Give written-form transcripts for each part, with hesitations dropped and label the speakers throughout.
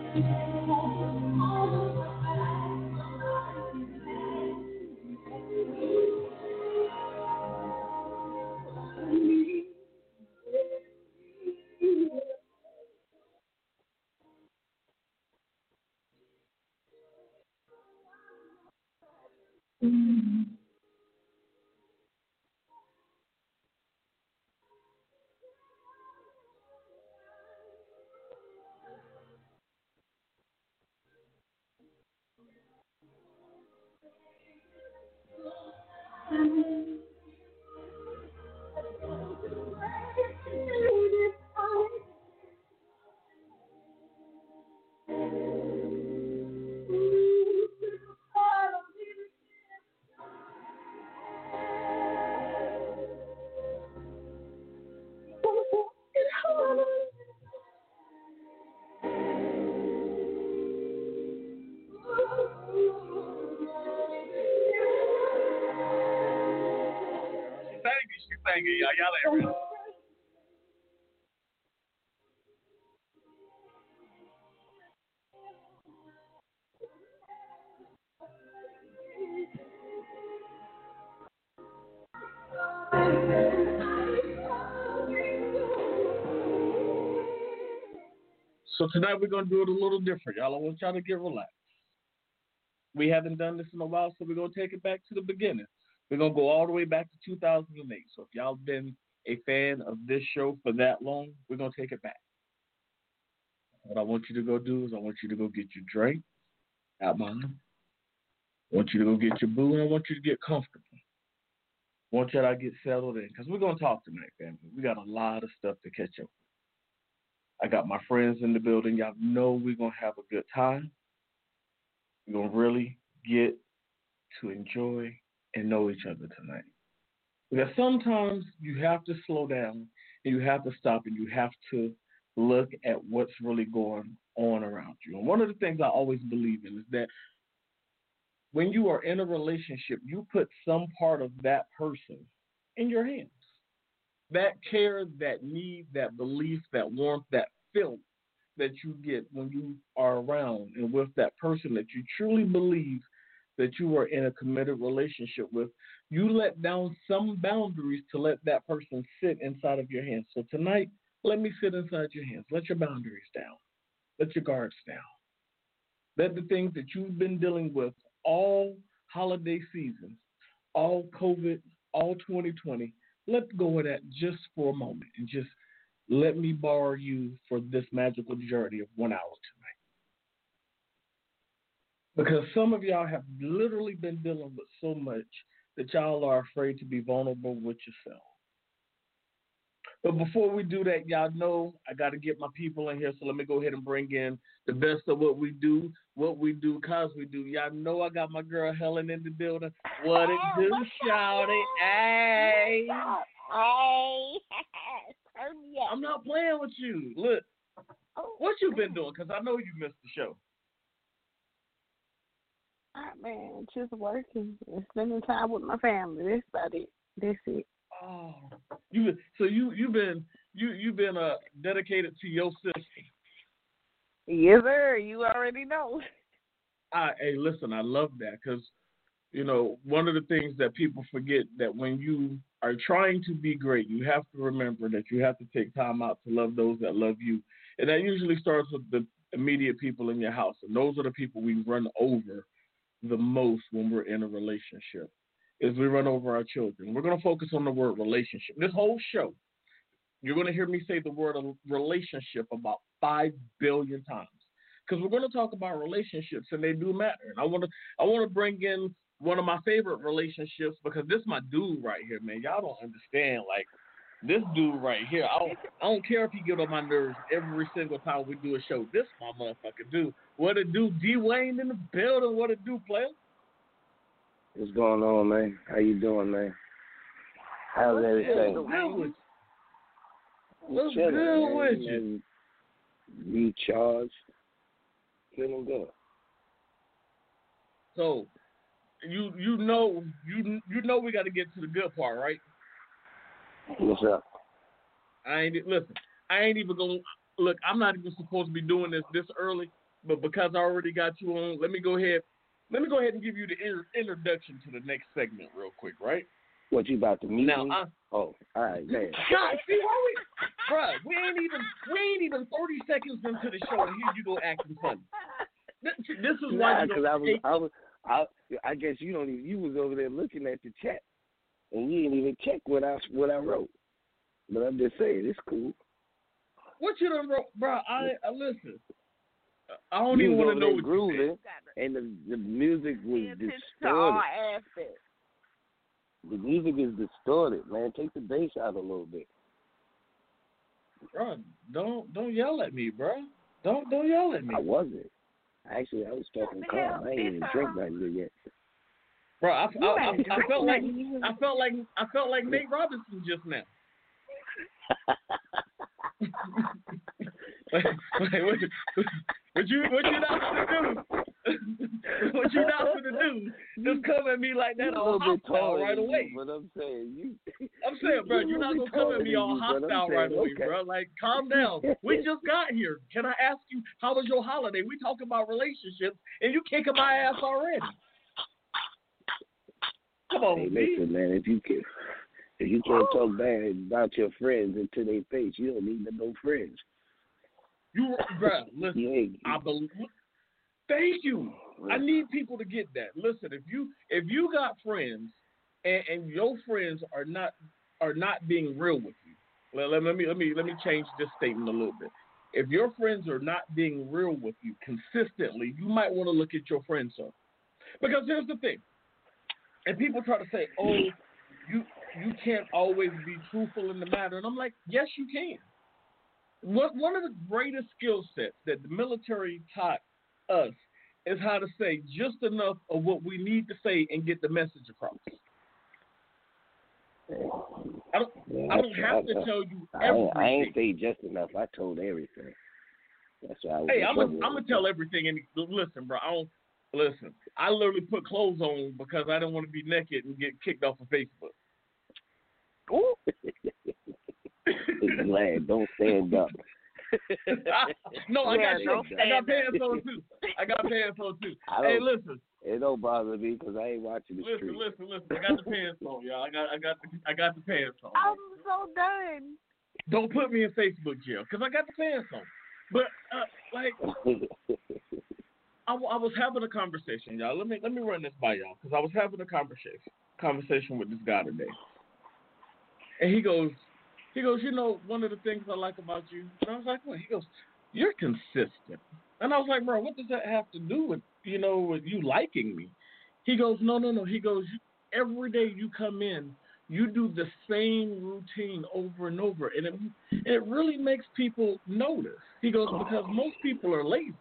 Speaker 1: Thank you. Y'all ain't ready. So tonight we're going to do it a little different, y'all. I want y'all to get relaxed. We haven't done this in a while, so we're going to take it back to the beginning. We're going to go all the way back to 2008. So if y'all been a fan of this show for that long, we're going to take it back. What I want you to go do is I want you to go get your drink out mine. I want you to go get your boo, and I want you to get comfortable. I want y'all to get settled in because we're going to talk tonight, family. We got a lot of stuff to catch up with. I got my friends in the building. Y'all know we're going to have a good time. We're going to really get to enjoy and know each other tonight. Because sometimes you have to slow down and you have to stop and you have to look at what's really going on around you. And one of the things I always believe in is that when you are in a relationship, you put some part of that person in your hands. That care, that need, that belief, that warmth, that feeling that you get when you are around and with that person that you truly believe that you are in a committed relationship with, you let down some boundaries to let that person sit inside of your hands. So tonight, let me sit inside your hands. Let your boundaries down. Let your guards down. Let the things that you've been dealing with all holiday seasons, all COVID, all 2020, let go of that just for a moment and just let me borrow you for this magical journey of 1 hour tonight. Because some of y'all have literally been dealing with so much that y'all are afraid to be vulnerable with yourself. But before we do that, y'all know I got to get my people in here, so let me go ahead and bring in the best of what we do, cause we do. Y'all know I got my girl Helen in the building. What it do, shawty? Hey.
Speaker 2: Hey. Turn me up.
Speaker 1: I'm not playing with you. Look, what you been doing? Because I know you missed the show.
Speaker 2: Man, just working and spending time with my family. That's about it. That's it.
Speaker 1: Oh, you've been dedicated to your sister.
Speaker 2: Yes, sir. You already know.
Speaker 1: Hey, listen, I love that because one of the things that people forget that when you are trying to be great, you have to remember that you have to take time out to love those that love you, and that usually starts with the immediate people in your house, and those are the people we run over the most when we're in a relationship. Is we run over our children. We're going to focus on the word relationship. This whole show, you're going to hear me say the word relationship about 5 billion times because we're going to talk about relationships and they do matter. And I want to bring in one of my favorite relationships because this is my dude right here, man. Y'all don't understand. Like, this dude right here, I don't care if he get on my nerves every single time we do a show. This my motherfucking dude. What it do? D. Wayne in the building. What it do, player?
Speaker 3: What's going on, man? How you doing, man? How's everything?
Speaker 1: What's good with you?
Speaker 3: Recharged. Feeling good.
Speaker 1: So, you know we got to get to the good part, right?
Speaker 3: What's up?
Speaker 1: I ain't even gonna look. I'm not even supposed to be doing this early, but because I already got you on, let me go ahead. Let me go ahead and give you the introduction to the next segment real quick, right?
Speaker 3: What, you about to meet
Speaker 1: Now,
Speaker 3: me? Oh, all right, man.
Speaker 1: God, see why bruh, we ain't even 30 seconds into the show, and here you go acting funny. This is why you don't.
Speaker 3: I guess you don't even. You was over there looking at the chat, and you didn't even check what I wrote. But I'm just saying, it's cool.
Speaker 1: What you done wrote, bro? I listen. I don't even want to know what
Speaker 3: grooving,
Speaker 1: you said.
Speaker 3: and the music was distorted. The music is distorted, man. Take the bass out a little bit.
Speaker 1: Bro, don't yell at me, bro. Don't yell at me.
Speaker 3: I wasn't. Actually, I was talking calm. I ain't even drink nothing yet.
Speaker 1: Bro, I felt like Nate Robinson just now. What you not gonna do? What you not gonna do? Just come at me like that all hostile right away.
Speaker 3: But I'm saying
Speaker 1: bro, you're not gonna come at me all hostile right away, bro. Like, calm down. We just got here. Can I ask you, how was your holiday? We talk about relationships, and you kicking my ass already. Come on,
Speaker 3: hey, listen, man. If you can't talk bad about your friends into their face, you don't need no friends.
Speaker 1: Bro, listen. Thank you. I need people to get that. Listen, if you got friends and your friends are not being real with you, let me change this statement a little bit. If your friends are not being real with you consistently, you might want to look at your friend circle. Because here's the thing, and people try to say, "Oh, you can't always be truthful in the matter," and I'm like, yes, you can. One of the greatest skill sets that the military taught us is how to say just enough of what we need to say and get the message across. I don't have to tell you everything.
Speaker 3: I ain't say just enough. I told everything. That's why I was.
Speaker 1: Hey, I'm gonna tell everything. And listen, bro, listen. I literally put clothes on because I didn't want to be naked and get kicked off of Facebook.
Speaker 3: Ooh. Glad, don't stand up.
Speaker 1: No, I got pants on too. Hey, listen.
Speaker 3: It don't bother me because I ain't watching the street.
Speaker 1: Listen. I got the pants on, y'all. I got the pants on.
Speaker 2: I'm so done.
Speaker 1: Don't put me in Facebook jail because I got the pants on. But I was having a conversation, y'all. Let me run this by y'all because I was having a conversation with this guy today, and he goes, you know, one of the things I like about you. And I was like, what? He goes, you're consistent. And I was like, bro, what does that have to do with, with you liking me? He goes, no. He goes, every day you come in, you do the same routine over and over. And it really makes people notice. He goes, because most people are lazy.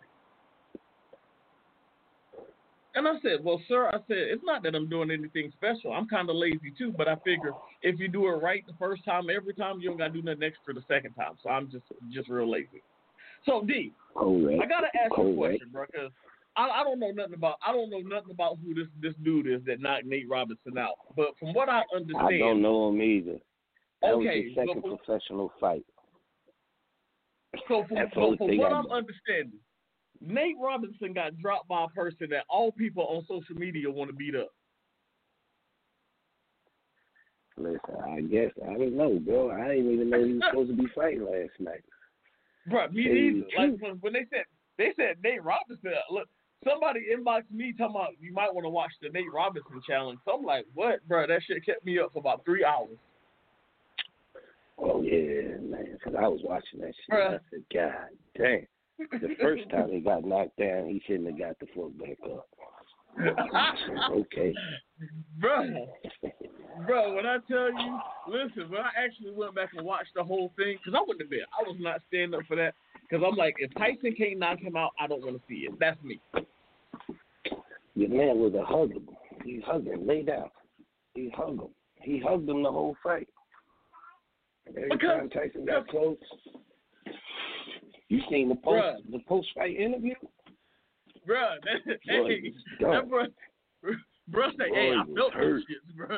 Speaker 1: And I said, well, sir, it's not that I'm doing anything special. I'm kind of lazy, too. But I figure if you do it right the first time, every time, you don't got to do nothing extra the second time. So I'm just real lazy. So, D, I got to ask you a question, bro, because I don't know nothing about who this dude is that knocked Nate Robinson out. But from what I understand.
Speaker 3: I don't know him either. That was his second professional fight.
Speaker 1: So from what I'm understanding, Nate Robinson got dropped by a person that all people on social media want to beat up.
Speaker 3: Listen, I guess, I don't know, bro. I didn't even know he was supposed to be fighting last night.
Speaker 1: Bro, me neither. Like, when they said Nate Robinson, look, somebody inboxed me talking about you might want to watch the Nate Robinson challenge. So I'm like, what? Bro, that shit kept me up for about 3 hours.
Speaker 3: Oh, yeah, man, because I was watching that shit. Bruh. I said, God damn. The first time he got knocked down, he shouldn't have got the fuck back up. Okay.
Speaker 1: Bro, when I tell you, listen, when I actually went back and watched the whole thing, because I wouldn't have been. I was not standing up for that, because I'm like, if Tyson can't knock him out, I don't want to see it. That's me.
Speaker 3: The man was a hugger. He hugged him, lay down. He hugged him. He hugged him the whole fight. Every time Tyson got close. You seen the post-fight interview?
Speaker 1: Bruh, bro say, hey, I felt those shits, bro.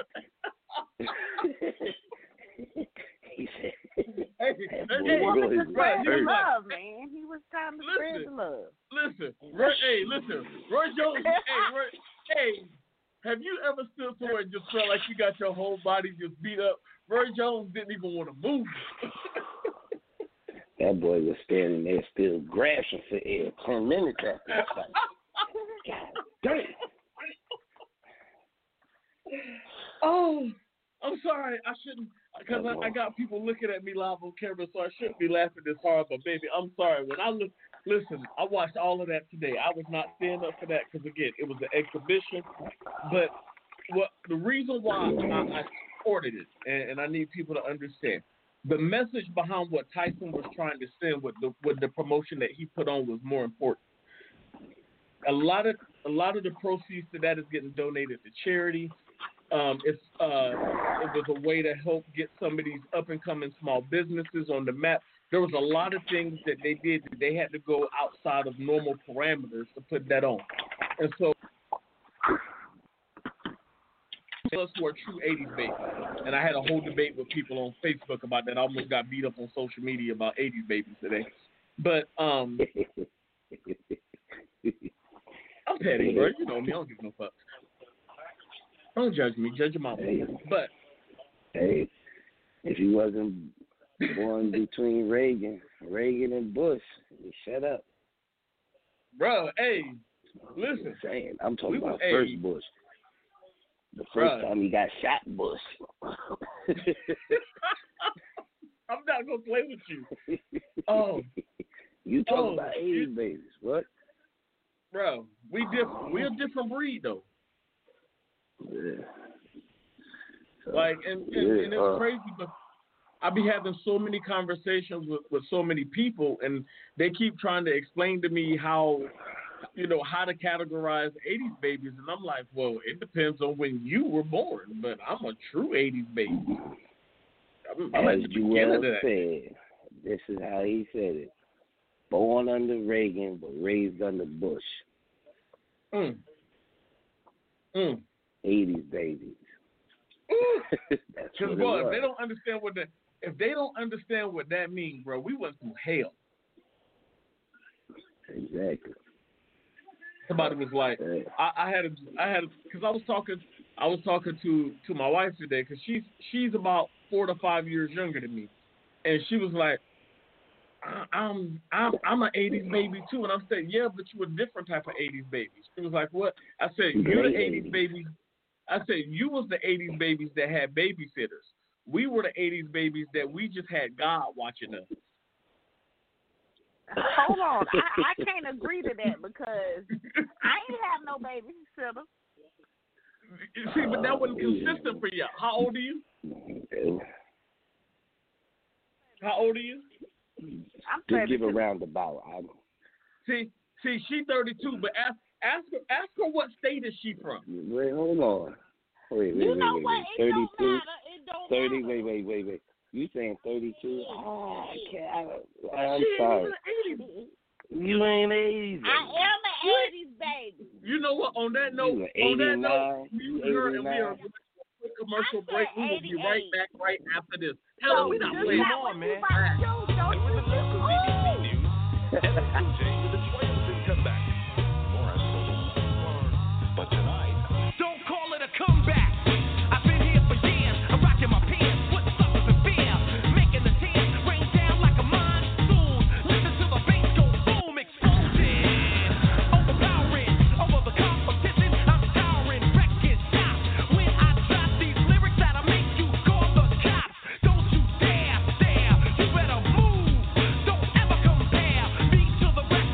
Speaker 3: He said,
Speaker 2: he was in love, man. He was time to spread the love.
Speaker 1: Listen, Roy Jones. Hey, have you ever stood somewhere and just felt like you got your whole body just beat up? Roy Jones didn't even want to move.
Speaker 3: That boy was standing there still grasping for air 10 minutes after the fight. God damn.
Speaker 1: Oh, I'm sorry. I shouldn't, because I got people looking at me live on camera, so I shouldn't be laughing this hard. But baby, I'm sorry. When I listen, I watched all of that today. I was not standing up for that because again, it was an exhibition. But the reason why I supported it, and I need people to understand, the message behind what Tyson was trying to send with the promotion that he put on was more important. A lot of the proceeds to that is getting donated to charity. It was a way to help get some of these up-and-coming small businesses on the map. There was a lot of things that they did that they had to go outside of normal parameters to put that on. And so, us who are true 80s babies, and I had a whole debate with people on Facebook about that. I almost got beat up on social media about 80s babies today. But I'm petty, bro. You know me. I don't give no fucks. Don't judge me. Judge your mama.
Speaker 3: Hey.
Speaker 1: But
Speaker 3: hey, if he wasn't born between Reagan and Bush, he shut up.
Speaker 1: Bro, hey, listen.
Speaker 3: I'm talking about first Bush. The first time he got shot, Bush.
Speaker 1: I'm not gonna play with you. Oh,
Speaker 3: you talking about 80s babies? What?
Speaker 1: Bro, we different. We're a different breed, though.
Speaker 3: Yeah.
Speaker 1: Like, and it's crazy, but I be having so many conversations with so many people, and they keep trying to explain to me how to categorize 80s babies, and I'm like, well, it depends on when you were born, but I'm a true 80s baby. I'm
Speaker 3: As Joel said, this is how he said it. Born under Reagan, but raised under Bush. 80s babies.
Speaker 1: Because, bro, if they don't understand what that means, bro, we went through hell.
Speaker 3: Exactly.
Speaker 1: Somebody was like, I had because I was talking to my wife today, because she's about 4 to 5 years younger than me, and she was like, I'm an 80s baby too, and I'm saying, yeah, but you a different type of 80s baby. She was like, what? I said, you're the 80s babies. I said, you was the 80s babies that had babysitters. We were the 80s babies that we just had God watching us.
Speaker 2: Hold on, I can't agree to that because I ain't have no babysitter.
Speaker 1: See, but that wasn't consistent for you. How old are you? How old are you?
Speaker 2: I'm 32.
Speaker 3: Just give a roundabout.
Speaker 1: See, she 32, but ask her what state is she from?
Speaker 3: Wait, hold on. Wait.
Speaker 2: You know what? It
Speaker 3: 32?
Speaker 2: don't matter. It don't
Speaker 3: 30.
Speaker 2: matter.
Speaker 3: Wait. You saying 32? Oh, I can't. I'm sorry. You ain't 80s.
Speaker 2: I am an 80s baby.
Speaker 1: You know what? On that note, we are a commercial break. We will be right back right after this. Hell, we not playing more, man.
Speaker 4: Come back. But tonight, don't call it a comeback. I've been here for years. I'm rocking my pants, putting suckers in fear, making the tears rain down like a monsoon. Listen to the bass go boom, exploding, overpowering over the competition. I'm towering, wrecking shop. When I drop these lyrics that'll make you call the cops. Don't you dare stare. You better move. Don't ever compare me to the rest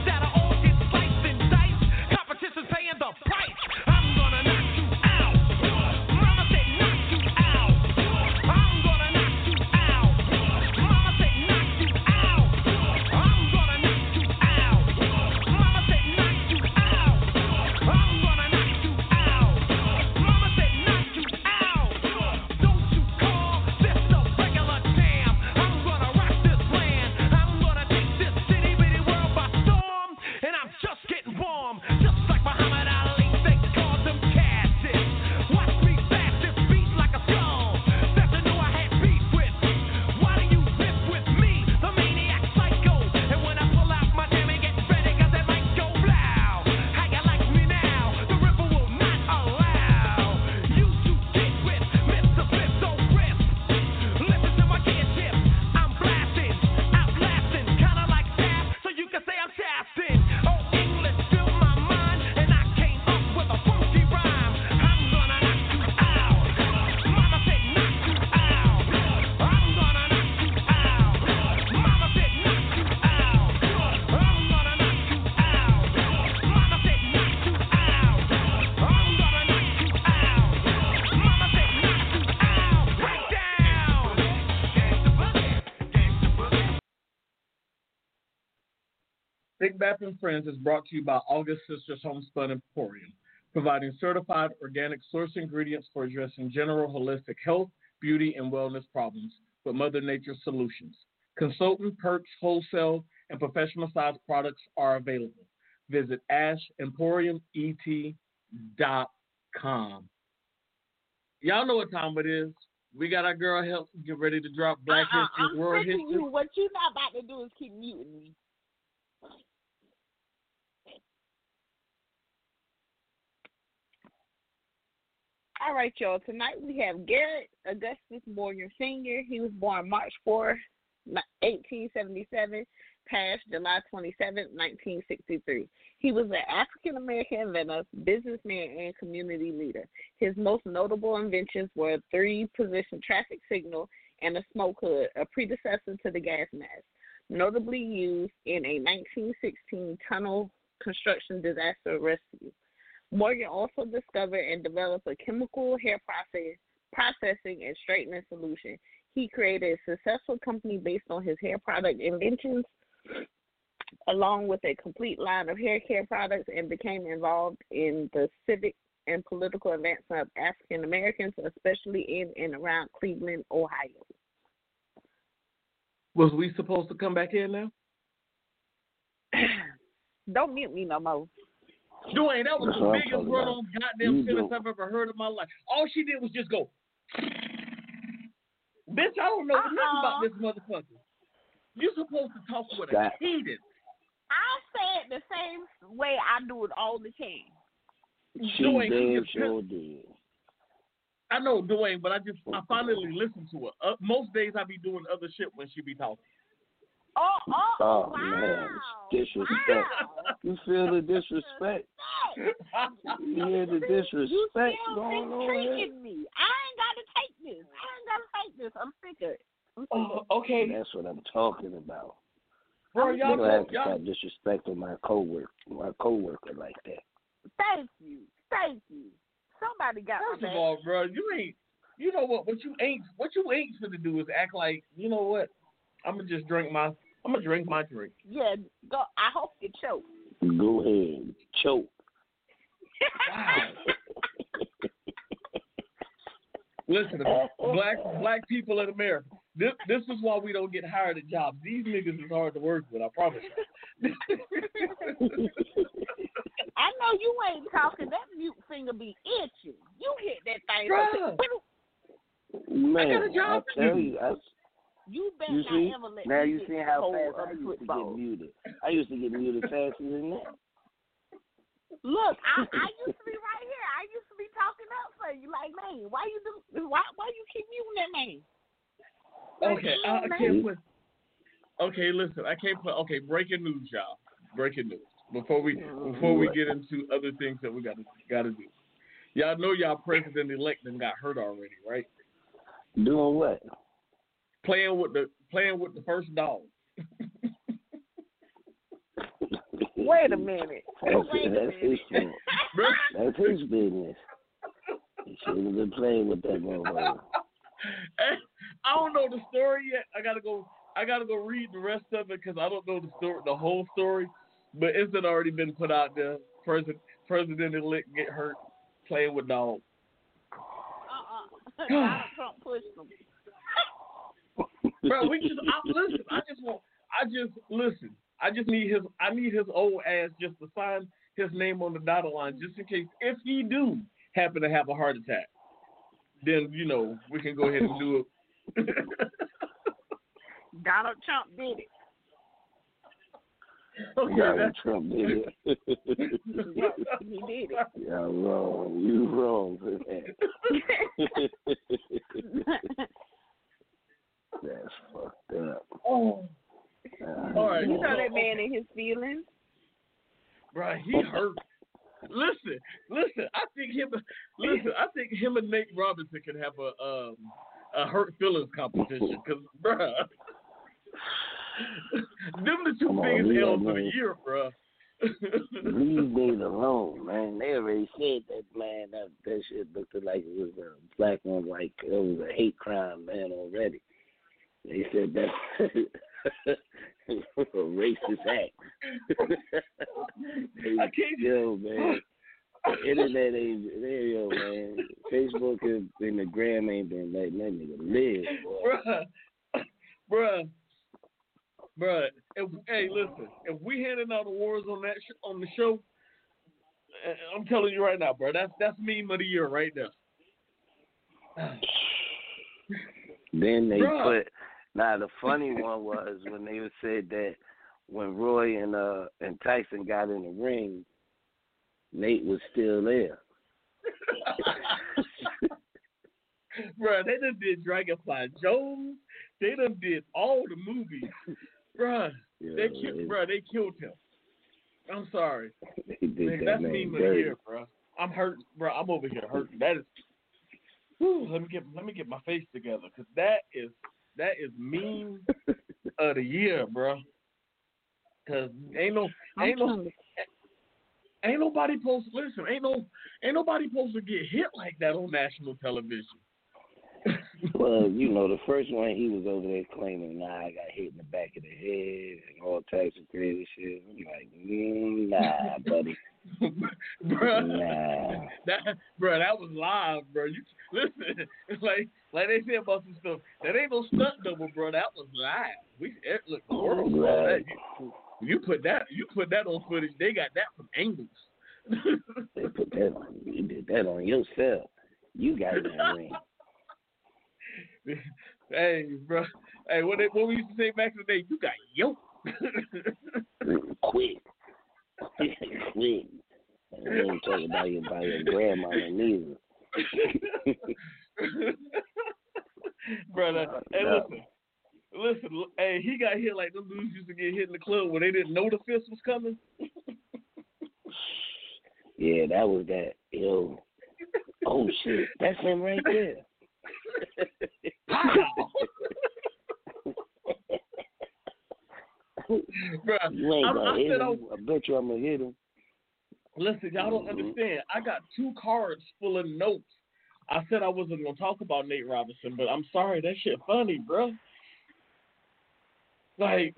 Speaker 1: Big Bap and Friends is brought to you by August Sisters Homespun Emporium, providing certified organic source ingredients for addressing general holistic health, beauty, and wellness problems with Mother Nature's solutions. Consultant, perks, wholesale, and professional size products are available. Visit ashemporiumet.com. Y'all know what time it is. We got our girl Help get ready to drop Black History,
Speaker 2: I'm
Speaker 1: World
Speaker 2: freaking
Speaker 1: History.
Speaker 2: you. What you not about to do is keep muting me. All right, y'all. Tonight we have Garrett Augustus Morgan Sr. He was born March 4, 1877, passed July 27, 1963. He was an African-American inventor, businessman, and community leader. His most notable inventions were a 3-position traffic signal and a smoke hood, a predecessor to the gas mask, notably used in a 1916 tunnel construction disaster rescue. Morgan also discovered and developed a chemical hair processing and straightening solution. He created a successful company based on his hair product inventions, along with a complete line of hair care products, and became involved in the civic and political advancement of African Americans, especially in and around Cleveland, Ohio.
Speaker 1: Was we supposed to come back in now?
Speaker 2: Don't mute me no more.
Speaker 1: Dwayne, that was the biggest run on goddamn sentence
Speaker 3: do.
Speaker 1: I've ever heard in my life. All she did was just go, bitch, I don't know nothing about this motherfucker. You're supposed to talk with a cadence.
Speaker 2: I say it the same way I do it all the time.
Speaker 1: Dwayne,
Speaker 3: Sure did.
Speaker 1: I know, Dwayne, but I finally listened to her. Most days I be doing other shit when she be talking.
Speaker 2: Oh, wow.
Speaker 3: Man, disrespect.
Speaker 2: Wow.
Speaker 3: You feel the disrespect? You hear the disrespect going on here?
Speaker 2: Me. I ain't got to take this. I'm sick of it.
Speaker 1: Okay.
Speaker 3: That's what I'm talking about.
Speaker 1: Bro,
Speaker 3: You don't have to start disrespecting my coworker like that.
Speaker 2: Thank you. Somebody got
Speaker 1: First
Speaker 2: my
Speaker 1: of
Speaker 2: back.
Speaker 1: all, bro, you know what you ain't finna do is act like, you know what? I'm gonna drink my drink.
Speaker 2: Yeah, go. I hope you choke.
Speaker 3: Go ahead, choke.
Speaker 1: Wow. Listen, black people in America. This is why we don't get hired at jobs. These niggas is hard to work with. I promise you.
Speaker 2: I know you ain't talking. That mute finger be itching. You hit that thing.
Speaker 3: Man,
Speaker 1: I got a job
Speaker 3: I tell you.
Speaker 2: You better
Speaker 3: You
Speaker 2: not
Speaker 3: see?
Speaker 2: ever let
Speaker 3: Now
Speaker 2: me
Speaker 3: you
Speaker 2: get
Speaker 3: see how
Speaker 2: hold
Speaker 3: fast
Speaker 2: of
Speaker 3: I
Speaker 2: the
Speaker 3: used to
Speaker 2: football.
Speaker 3: get muted. I used to get muted faster than that.
Speaker 2: Look, I used to be right here. I used to be talking up for you. Like, man, why you keep muting that man?
Speaker 1: Okay, I can't put. Okay, listen, I can't put. Okay, breaking news, y'all. Breaking news. Before we get into other things that we gotta do. Y'all know y'all president-elect and got hurt already, right?
Speaker 3: Doing what?
Speaker 1: Playing with the first dog.
Speaker 2: Wait a minute.
Speaker 3: That's his fault. That's his business. He shouldn't have been playing with that motherfucker.
Speaker 1: I don't know the story yet. I gotta go read the rest of it because I don't know the whole story. But it's already been put out there. President-elect get hurt playing with dogs.
Speaker 2: Donald Trump pushed him.
Speaker 1: Bro, I need his old ass just to sign his name on the dotted line just in case if he do happen to have a heart attack. Then, we can go ahead and do it.
Speaker 2: Donald Trump did it.
Speaker 1: Okay,
Speaker 3: Donald Trump did it.
Speaker 2: Yes, he did it.
Speaker 3: Yeah, wrong. You wrong for that. That's fucked up.
Speaker 1: Oh. All right.
Speaker 2: You know that man in his feelings?
Speaker 1: Bro, he hurt. Listen. I think him and Nate Robinson can have a hurt feelings competition because, bro, them the two biggest L's of the year, bro.
Speaker 3: Leave Nate alone, man. They already said that, man. That shit looked like it was black on white. It was a hate crime, man, already. They said that a racist act.
Speaker 1: I can't.
Speaker 3: Yo, man. The internet ain't there, yo, man. Facebook and the gram ain't been letting that nigga live, boy.
Speaker 1: Bruh. Hey, listen. If we handing out awards on that on the show, I'm telling you right now, bro. That's meme of the year right there.
Speaker 3: Then they
Speaker 1: Bruh.
Speaker 3: put. Now the funny one was when they said that when Roy and Tyson got in the ring, Nate was still there.
Speaker 1: Bruh, they done did Dragonfly Jones. They done did all the movies. Bruh, they killed him. I'm sorry.
Speaker 3: They did
Speaker 1: That's
Speaker 3: man
Speaker 1: meme of the
Speaker 3: dirty.
Speaker 1: year, bruh. I'm hurting, bruh. I'm over here hurting. That is. Whew, let me get my face together, cause that is meme of the year, bruh. Cause ain't nobody supposed to listen. Ain't nobody supposed to get hit like that on national television.
Speaker 3: Well, you know, the first one he was over there claiming, I got hit in the back of the head and all types of crazy shit. I'm like, nah, buddy.
Speaker 1: Bruh,
Speaker 3: nah.
Speaker 1: That was live, bro. You listen, it's like they say about some stuff. That ain't no stunt double, bro. That was live. Look, the world saw that. You put that on footage. They got that from angles.
Speaker 3: They put that on. You did that on yourself. You got in that ring.
Speaker 1: Hey, bro. Hey, what we used to say back in the day? You got yoked.
Speaker 3: Quick. Quick. I ain't talking about your grandma neither.
Speaker 1: Brother, hey, listen. Hey, he got hit like them dudes used to get hit in the club when they didn't know the fist was coming.
Speaker 3: Yeah, that was that. Yo. Oh shit, that's him right there.
Speaker 1: Bro,
Speaker 3: you ain't gonna hit him.
Speaker 1: I
Speaker 3: bet you I'm gonna hit him.
Speaker 1: Listen, y'all don't understand. I got 2 cards full of notes. I said I wasn't gonna talk about Nate Robinson, but I'm sorry, that shit funny, bro. Like,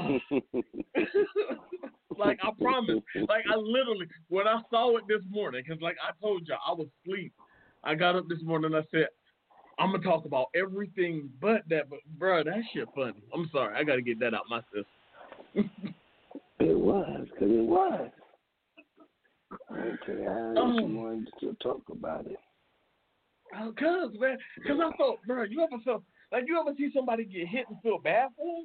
Speaker 1: like I promise. Like I literally, when I saw it this morning, because like I told y'all, I was asleep. I got up this morning and I said, I'm gonna talk about everything but that. But bro, that shit funny. I'm sorry, I gotta get that out my system.
Speaker 3: It was, because it was. Okay, I wanted to talk about it.
Speaker 1: Oh, man, because I thought, bro, you ever see somebody get hit and feel bad for them?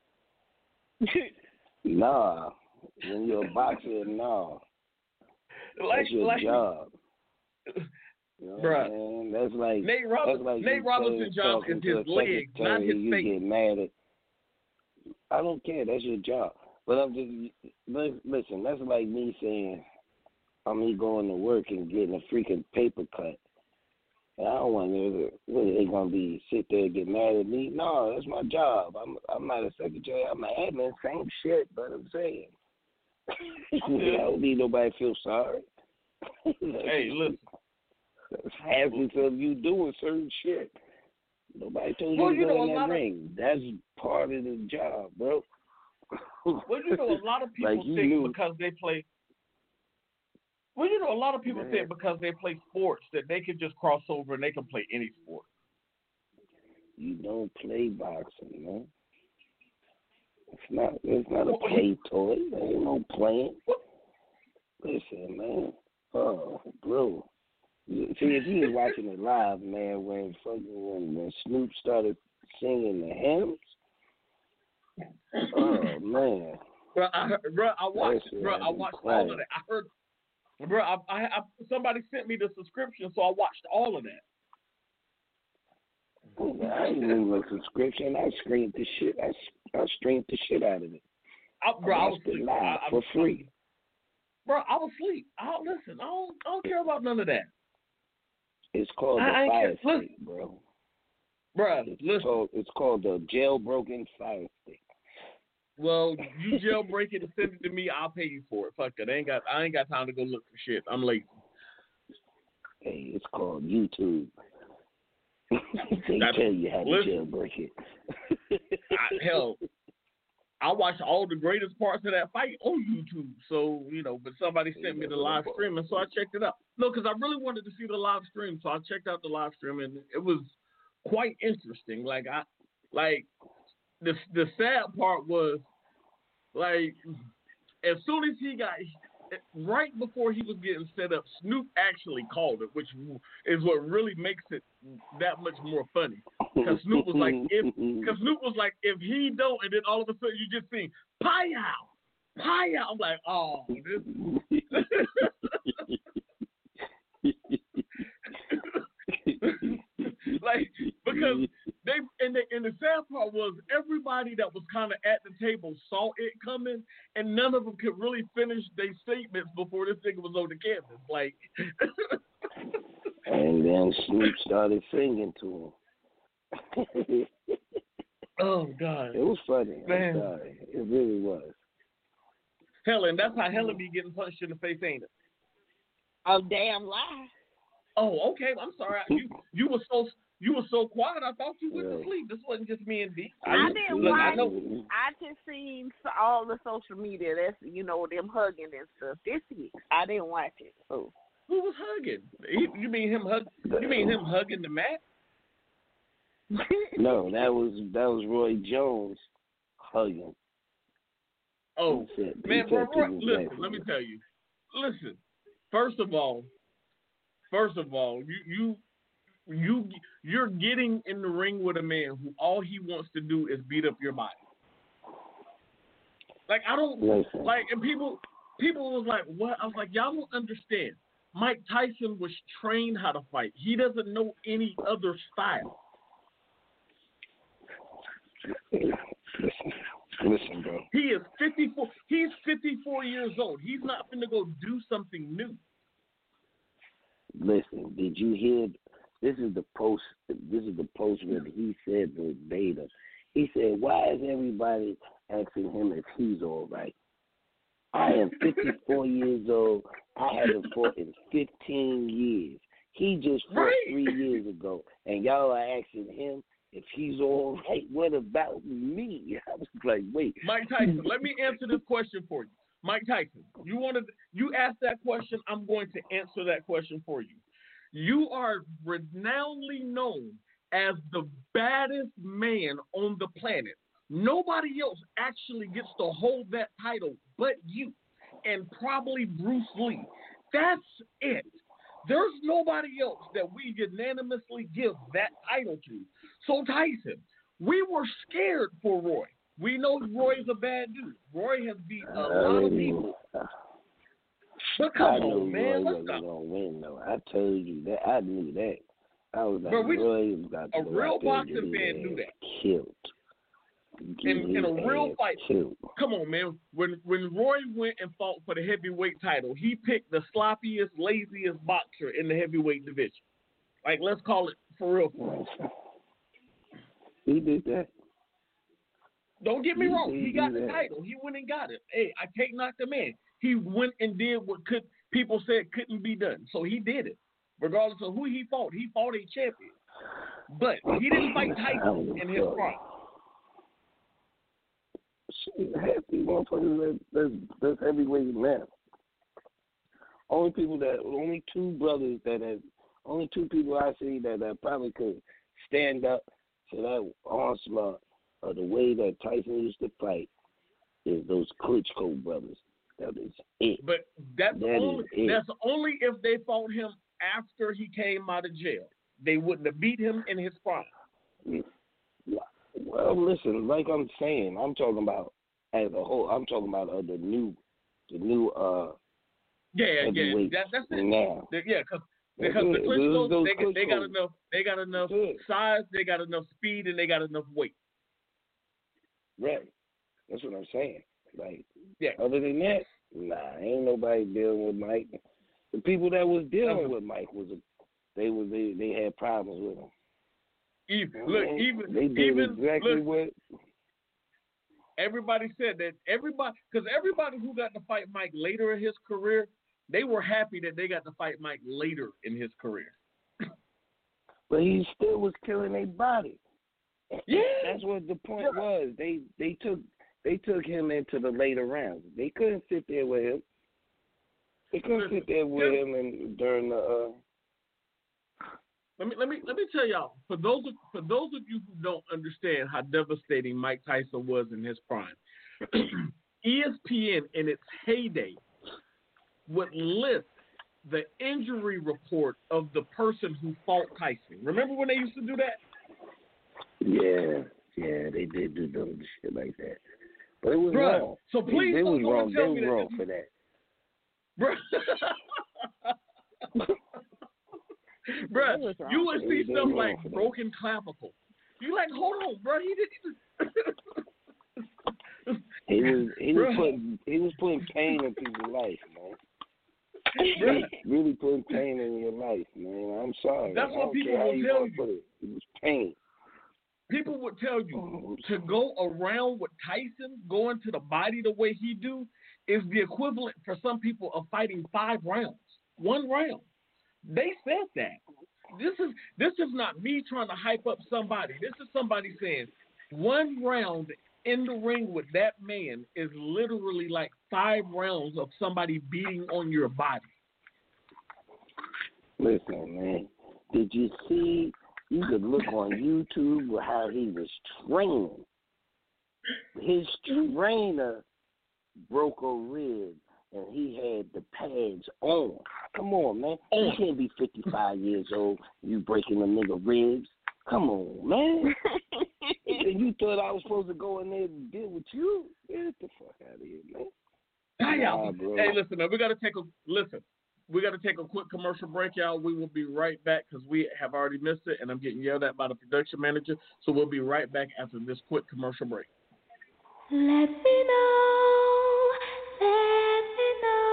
Speaker 3: Nah, when you're a boxer, nah. That's your job. You know
Speaker 1: Bruh.
Speaker 3: That's like
Speaker 1: Nate Robinson's job is his legs, not his face.
Speaker 3: You get mad at. I don't care. That's your job. But I'm just listen. That's like me saying me going to work and getting a freaking paper cut. And I don't want to. What are they gonna be? Sit there and get mad at me? No, that's my job. I'm not a secretary. I'm an admin. Same shit. But I'm saying, I don't need nobody to feel sorry.
Speaker 1: Hey, listen.
Speaker 3: That's half of you doing certain shit. Nobody told you to go in that ring. That's part of the job, bro.
Speaker 1: Well, a lot of people think because they play. Well, a lot of people think because they play sports that they can just cross over and they can play any sport.
Speaker 3: You don't play boxing, man. It's not a play toy. There ain't no playing. Listen, man. Oh, bro. See, if you was watching it live, man, when Snoop started singing the hymns, oh man,
Speaker 1: I watched all of that. I heard, I somebody sent me the subscription, so I watched all of that.
Speaker 3: I didn't need a subscription. I streamed the shit. I streamed the shit out of it.
Speaker 1: I was asleep
Speaker 3: live for free.
Speaker 1: Bro, I was asleep. I don't care about none of that.
Speaker 3: It's called the Fire Stick, bro.
Speaker 1: Bro,
Speaker 3: it's called the jailbroken Fire Stick.
Speaker 1: Well, you jailbreak it and send it to me. I'll pay you for it. Fuck it. I ain't got time to go look for shit. I'm lazy.
Speaker 3: Hey, it's called YouTube. They tell you how to jailbreak it.
Speaker 1: I watched all the greatest parts of that fight on YouTube. So, but somebody sent me the live stream, and so I checked it out. No, because I really wanted to see the live stream, so I checked out the live stream, and it was quite interesting. The sad part was, like, as soon as he got, right before he was getting set up, Snoop actually called it, which is what really makes it that much more funny. Because Snoop was like, if he don't, and then all of a sudden you just see, Pi-yow. I'm like, oh, this. Like, because and the sad part was everybody that was kind of at the table saw it coming, and none of them could really finish their statements before this thing was on the canvas. Like,
Speaker 3: and then Snoop started singing to him.
Speaker 1: Oh God,
Speaker 3: it was funny.
Speaker 1: Man.
Speaker 3: I'm sorry, it really was.
Speaker 1: Helen, that's how Helen be getting punched in the face, ain't it?
Speaker 2: Oh, damn lie.
Speaker 1: Oh, okay. I'm sorry. You were so quiet. I thought you went to sleep. This wasn't just me and D.
Speaker 2: I didn't watch. I just seen all the social media. That's them hugging and stuff. I didn't watch it. So
Speaker 1: who was hugging? You mean him hugging the mat?
Speaker 3: No, that was Roy Jones hugging.
Speaker 1: Oh, man, bro, listen. Let me tell you. Listen. First of all, you're getting in the ring with a man who all he wants to do is beat up your body. Like, I don't like, and people was like, what? I was like, y'all don't understand. Mike Tyson was trained how to fight. He doesn't know any other style.
Speaker 3: Listen, bro.
Speaker 1: He is 54. He's 54 years old. He's not finna go do something new.
Speaker 3: Listen, did you hear? This is the post where he said verbatim. He said, "Why is everybody asking him if he's all right? I am 54 years old. I haven't fought in 15 years. He just fought 3 years ago, and y'all are asking him if he's all right. What about me?" I was like, wait.
Speaker 1: Mike Tyson, let me answer this question for you. Mike Tyson, you asked that question. I'm going to answer that question for you. You are renownedly known as the baddest man on the planet. Nobody else actually gets to hold that title but you, and probably Bruce Lee. That's it. There's nobody else that we unanimously give that title to. So Tyson, we were scared for Roy. We know Roy's a bad dude. Roy has beat a lot of people. But come on, man, let's go.
Speaker 3: Gonna win, though. I told you that. I knew that. I was like, Roy was about to
Speaker 1: a real boxing fan knew that.
Speaker 3: Killed.
Speaker 1: In a real fight.
Speaker 3: Killed.
Speaker 1: Come on, man. When Roy went and fought for the heavyweight title, he picked the sloppiest, laziest boxer in the heavyweight division. Like, let's call it for real.
Speaker 3: He did that.
Speaker 1: Don't get me wrong. He got the title. He went and got it. Hey, I can't knock the man. He went and did what people said couldn't be done. So he did it. Regardless of who he fought a champion. But he didn't fight Tyson in his prime.
Speaker 3: Half these motherfuckers that's heavyweight man. Only two people I see that probably could stand up to that onslaught of the way that Tyson used to fight is those Klitschko brothers. That is it.
Speaker 1: But that's only if they fought him after he came out of jail. They wouldn't have beat him in his prime.
Speaker 3: Well, listen, like I'm saying, I'm talking about as a whole. I'm talking about the new.
Speaker 1: That's it.
Speaker 3: Now.
Speaker 1: Because the Klitschkos, they got enough. They got enough size. They got enough speed, and they got enough weight.
Speaker 3: Right. That's what I'm saying. Like, other than that, nah, ain't nobody dealing with Mike. The people that was dealing with Mike they had problems with him. What
Speaker 1: everybody said that because everybody who got to fight Mike later in his career, they were happy that they got to fight Mike later in his career.
Speaker 3: But he still was killing their body.
Speaker 1: Yeah,
Speaker 3: that's what the point was. They took They took him into the later rounds. They couldn't sit there with him. They couldn't sit there with him and during the.
Speaker 1: Let me tell y'all. For those of you who don't understand how devastating Mike Tyson was in his prime, ESPN in its heyday would list the injury report of the person who fought Tyson. Remember when they used to do that?
Speaker 3: Yeah, they did do dumb shit like that. But it was wrong.
Speaker 1: So please
Speaker 3: they was wrong.
Speaker 1: Tell
Speaker 3: they
Speaker 1: me
Speaker 3: was wrong for that.
Speaker 1: Bruh, you would see stuff like broken clavicle. You like, hold on, bro. He didn't even.
Speaker 3: he was putting pain in people's life, man. He was really putting pain in your life, man. I'm sorry.
Speaker 1: That's what people will tell you.
Speaker 3: It was pain.
Speaker 1: People would tell you to go around with Tyson, go into the body the way he do, is the equivalent for some people of fighting 5 rounds. 1 round. They said that. This is not me trying to hype up somebody. This is somebody saying 1 round in the ring with that man is literally like 5 rounds of somebody beating on your body.
Speaker 3: Listen, man. Did you see? You could look on YouTube how he was training. His trainer broke a rib, and he had the pads on. Come on, man. You can't be 55 years old, you breaking a nigga ribs. Come on, man. And you thought I was supposed to go in there and deal with you? Get the fuck out of here, man.
Speaker 1: Hey, listen, man, we got to take a quick commercial break, y'all. We will be right back because we have already missed it, and I'm getting yelled at by the production manager. So we'll be right back after this quick commercial break.
Speaker 5: Let me know, let me know.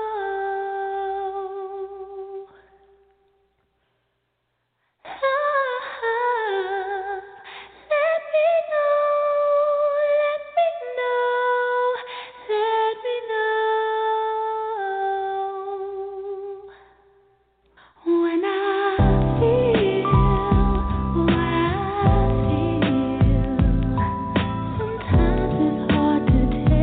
Speaker 5: Let me know. When I feel what I feel, sometimes it's hard to tell.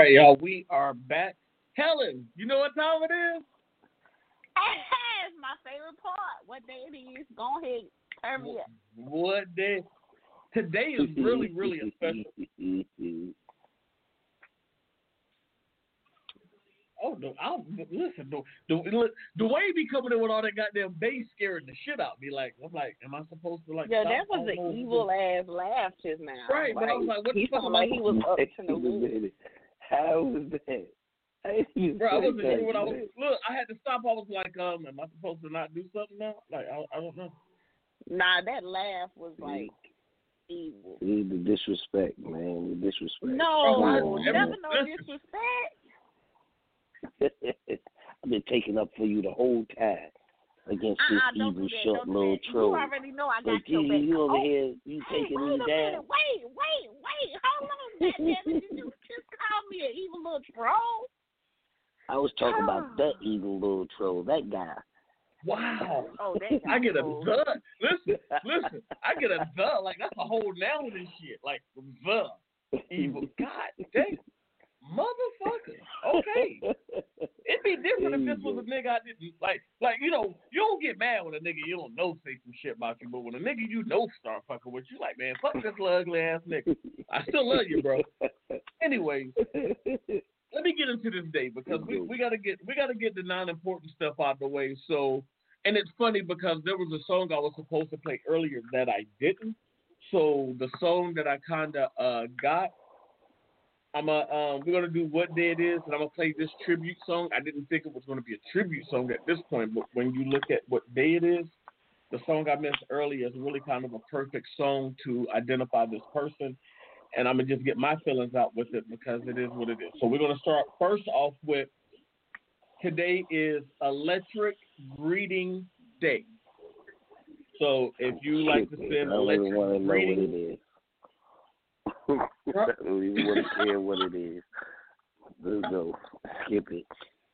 Speaker 1: right, y'all. We are back. Helen, you know what time it is?
Speaker 2: It's my favorite part. What day it is? Go ahead, turn me up.
Speaker 1: What day? Today is really, really a special. Oh, no, listen. The way he be coming in with all that goddamn bass scaring the shit out of me. I'm like, am I supposed to like?
Speaker 2: Yeah,
Speaker 1: stop
Speaker 2: that was an evil ass laugh just now.
Speaker 1: Right, but I was like, what the
Speaker 2: he
Speaker 1: fuck
Speaker 2: sounded
Speaker 1: am I
Speaker 2: like he was up to no good.
Speaker 3: How was that?
Speaker 1: Bro, I wasn't sure what I was. Look, I had to stop. I was like, am I supposed to not do something now? Like, I don't know.
Speaker 2: Nah, that laugh was like evil.
Speaker 3: The disrespect, man. The disrespect.
Speaker 2: No,
Speaker 1: Bro,
Speaker 2: never no disrespect.
Speaker 3: I've been taking up for you the whole time against this evil, short little troll.
Speaker 2: You already know I got
Speaker 3: like,
Speaker 2: your back.
Speaker 3: You over here, you taking me down.
Speaker 2: Wait. Hold on, goddammit. You just called me an evil little troll?
Speaker 3: I was talking about that evil little troll, that guy.
Speaker 1: Wow.
Speaker 2: Oh, that guy.
Speaker 1: I get a the. Listen. I get a the. Like, that's a whole noun and shit. Like, the evil. God damn. Motherfucker. Okay. It'd be different if this was a nigga I didn't like, you don't get mad when a nigga you don't know say some shit about you, but when a nigga you know start fucking with you, like, man, fuck this little ugly ass nigga. I still love you, bro. Anyways, let me get into this day because we gotta get the non-important stuff out of the way. So, and it's funny because there was a song I was supposed to play earlier that I didn't. So the song that I kinda got, we're gonna do What Day It Is, and I'm gonna play this tribute song. I didn't think it was gonna be a tribute song at this point, but when you look at What Day It Is, the song I mentioned earlier is really kind of a perfect song to identify this person, and I'm gonna just get my feelings out with it because it is what it is. So we're gonna start first off with today is Electric Greeting Day. So if you like to send electric greetings.
Speaker 3: I don't even want to care what it is. Let's go. Skip it.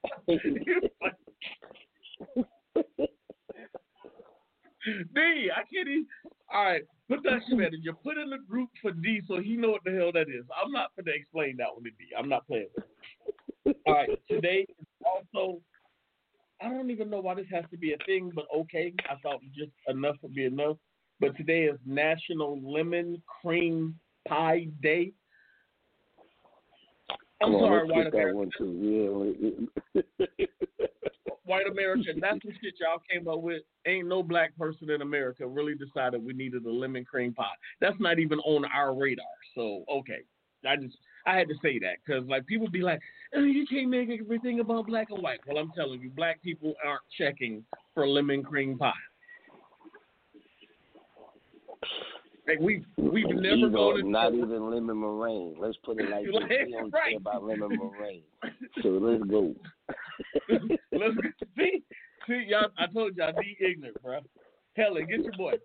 Speaker 1: D, I can't even. All right, put that shit in. You put in the group for D so he know what the hell that is. I'm not going to explain that one to D. I'm not playing with it. All right, today is also, I don't even know why this has to be a thing, but okay. I thought just enough would be enough. But today is National Lemon Cream Pie Day. I'm sorry, white America. White America, that's the shit y'all came up with. Ain't no black person in America really decided we needed a lemon cream pie. That's not even on our radar. So, okay. I had to say that because, like, people be like, oh, you can't make everything about black and white. Well, I'm telling you, black people aren't checking for lemon cream pie. Like we've never gone into
Speaker 3: not even lemon meringue. Let's put it like this. We don't care about lemon meringue. So let's go. See, y'all. I told y'all, be ignorant, bro. Helen, get your boy.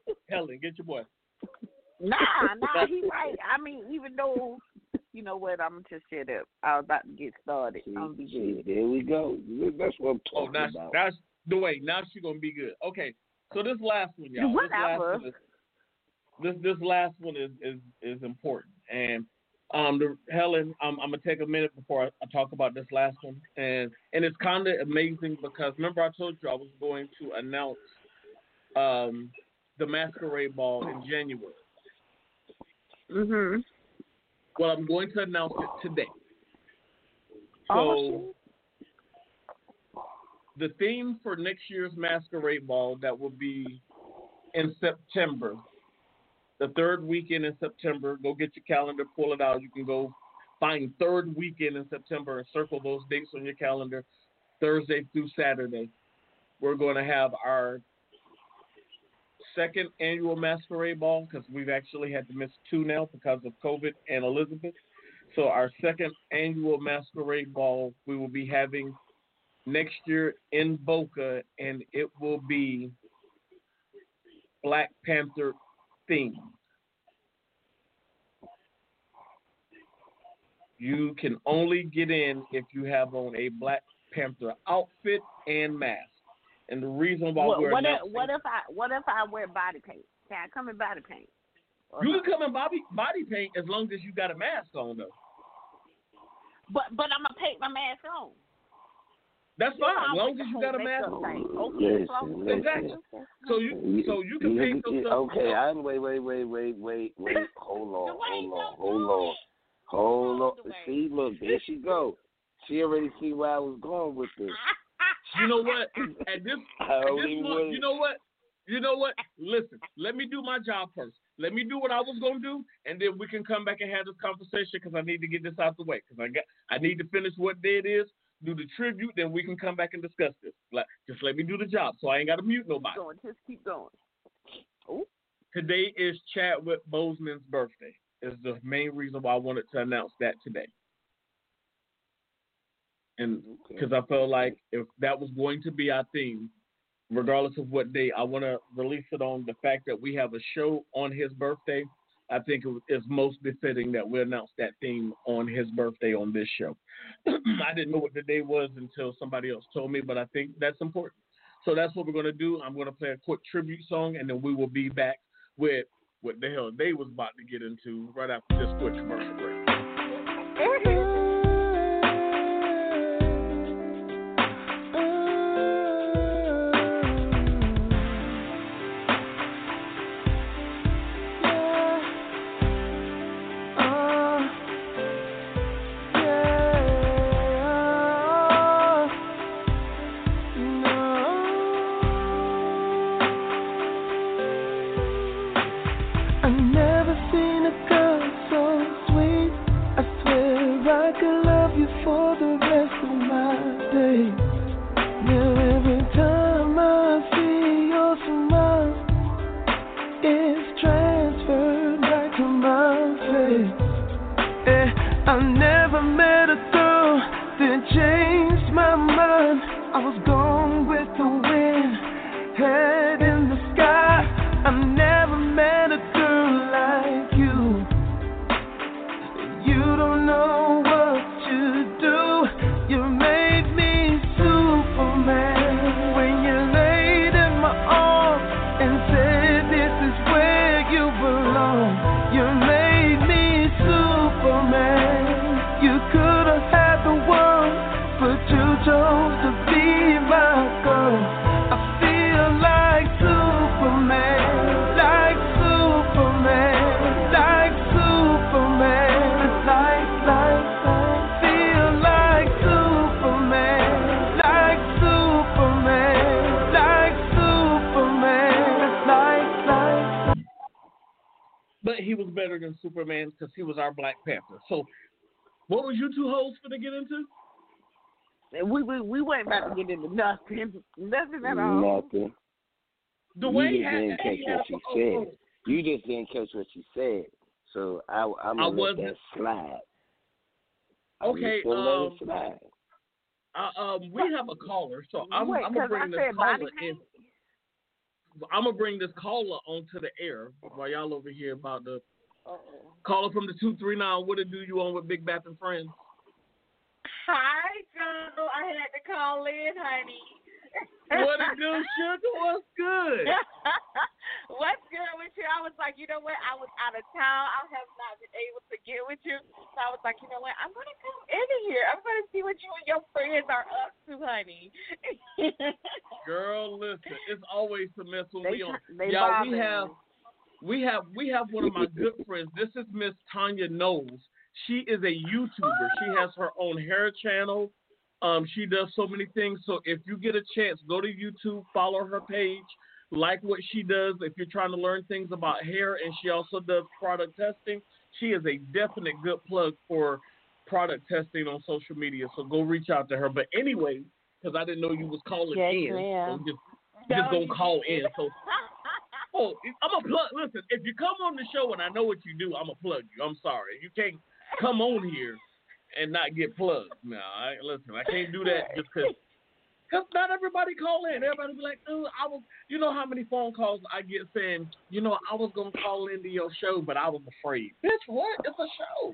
Speaker 2: Nah, he right. I mean, even though, you know what, I'm just shut up. I was about to get started.
Speaker 3: There we go. That's what I'm talking about.
Speaker 1: Now, the way. Now she's gonna be good. Okay, so this last one, y'all.
Speaker 2: Whatever.
Speaker 1: This last one is important, and Helen, I'm gonna take a minute before I talk about this last one, and it's kind of amazing because remember I told you I was going to announce the Masquerade Ball in January.
Speaker 2: Mhm.
Speaker 1: Well, I'm going to announce it today. So the theme for next year's Masquerade Ball that will be in September. The third weekend in September, go get your calendar, pull it out. You can go find third weekend in September and circle those dates on your calendar, Thursday through Saturday. We're going to have our second annual Masquerade Ball because we've actually had to miss 2 now because of COVID and Elizabeth. So our second annual Masquerade Ball we will be having next year in Boca, and it will be Black Panther theme. You can only get in if you have on a Black Panther outfit and mask. And the reason why
Speaker 2: what if I wear body paint? Can I come in body paint?
Speaker 1: You can come in body paint as long as you got a mask on though.
Speaker 2: But I'm gonna take my mask on.
Speaker 1: That's fine, as long as you got a mask.
Speaker 3: Listen.
Speaker 1: Exactly. So you can paint yourself.
Speaker 3: Okay, wait. Hold on. See, look, there she go. She already see where I was going with this.
Speaker 1: You know what? At this point, you know what? Listen, let me do my job first. Let me do what I was gonna do, and then we can come back and have this conversation because I need to get this out the way. Because I need to finish what day it is, do the tribute, then we can come back and discuss this. Just let me do the job, so I ain't got to mute nobody.
Speaker 2: Just keep going. Ooh.
Speaker 1: Today is Chadwick Boseman's birthday. Is the main reason why I wanted to announce that today. And because I felt like if that was going to be our theme, regardless of what day, I want to release it on the fact that we have a show on his birthday. I think it's most befitting that we announce that theme on his birthday on this show. I didn't know what the day was until somebody else told me, but I think that's important. So that's what we're going to do. I'm going to play a quick tribute song, and then we will be back with what the hell they was about to get into right after this quick commercial break. He was better than Superman because he was our Black Panther. So, what was you two hoes for to get into?
Speaker 2: We weren't about to get into nothing at all.
Speaker 3: Nothing.
Speaker 1: Dwayne
Speaker 3: didn't catch what she said. You just didn't catch what she said. So I'm gonna let that slide.
Speaker 1: Okay.
Speaker 3: Let it slide.
Speaker 1: We have a caller, so I'm gonna bring this caller in. I'm going to bring this caller onto the air while y'all over here about the caller from the 239. What it do you on with Big Bap and Friends?
Speaker 2: Hi, Joe. I had to call in, honey.
Speaker 1: What it do, sugar? What's good?
Speaker 2: What's good with you? I was like, you know what? I was out of town. I have not been able to get with you. So I was like, you know what? I'm going to come in here. I'm going to see what you and your friends are up to, honey.
Speaker 1: Girl, listen. It's always to mess with me on.
Speaker 2: Yeah,
Speaker 1: we have one of my good friends. This is Miss Tanya Knowles. She is a YouTuber. She has her own hair channel. She does so many things. So if you get a chance, go to YouTube, follow her page, like what she does. If you're trying to learn things about hair, and she also does product testing, she is a definite good plug for product testing on social media. So go reach out to her. But anyway, because I didn't know you was calling in, so just gonna call in. So I'm a plug. Listen, if you come on the show and I know what you do, I'm gonna plug you. I'm sorry, you can't come on here and not get plugged. No, listen, I can't do that just because not everybody call in. Everybody be like, dude, you know how many phone calls I get saying, you know, I was going to call into your show, but I was afraid. Bitch, what? It's a show.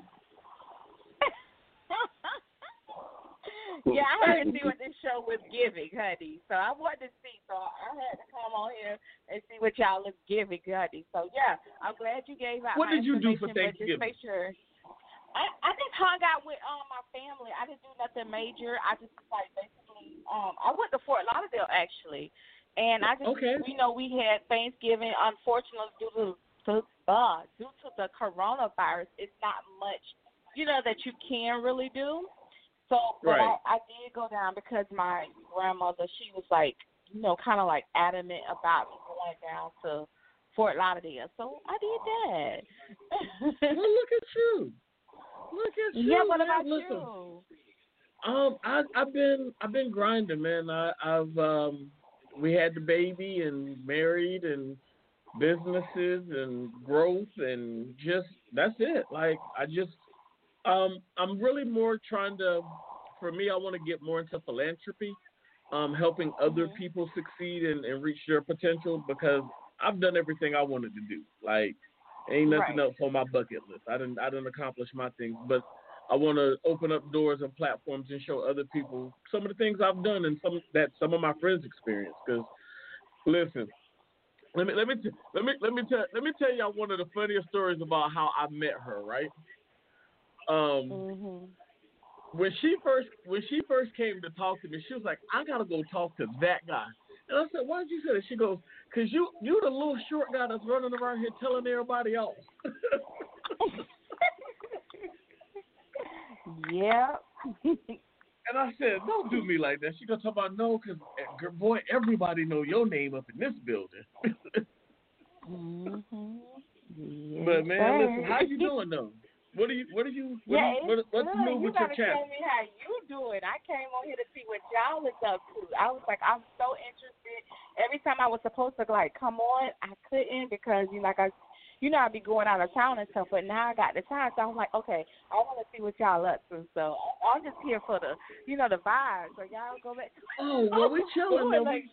Speaker 2: Yeah, I had to see what this show was giving, honey. So I wanted to see. So I had to come on here and see what y'all was giving, honey. So, yeah, I'm glad you gave out
Speaker 1: What
Speaker 2: my
Speaker 1: did you do for
Speaker 2: information, but
Speaker 1: Thanksgiving?
Speaker 2: just make sure.
Speaker 6: I just hung out with my family. I didn't do nothing major. I just like basically I went to Fort Lauderdale actually, and I just we had Thanksgiving. Unfortunately, due to the coronavirus, it's not much that you can really do. So, but I did go down because my grandmother, she was like kind of like adamant about me going down to Fort Lauderdale. So I did that.
Speaker 1: Well, look at you.
Speaker 6: Yeah, what about
Speaker 1: Listen,
Speaker 6: you?
Speaker 1: I've been grinding, man. I've we had the baby and married and businesses and growth and just that's it. Like I'm really more trying to. For me, I want to get more into philanthropy, helping other people succeed and reach their potential because I've done everything I wanted to do. Like. Ain't nothing else on my bucket list. I didn't accomplish my things, but I want to open up doors and platforms and show other people some of the things I've done and some of my friends experience. Because listen, let me tell y'all one of the funniest stories about how I met her. Right? When she first came to talk to me, she was like, "I gotta go talk to that guy." And I said, "Why did you say that?" She goes, "Cause you the little short guy that's running around here telling everybody off."
Speaker 6: Yeah.
Speaker 1: And I said, "Don't do me like that." She goes, "Talk about no, cause boy, everybody know your name up in this building."
Speaker 6: Yes,
Speaker 1: but man, listen, how you doing though? What's new with your channel?
Speaker 6: Tell me how you doing. I came on here to see what y'all is up to. I was like, I'm so interested. Every time I was supposed to like come on, I couldn't because I'd be going out of town and stuff. But now I got the time, so I'm like, okay, I want to see what y'all up to. So I'm just here for the the vibes. So y'all go back.
Speaker 1: Oh well, we chilling.
Speaker 6: Like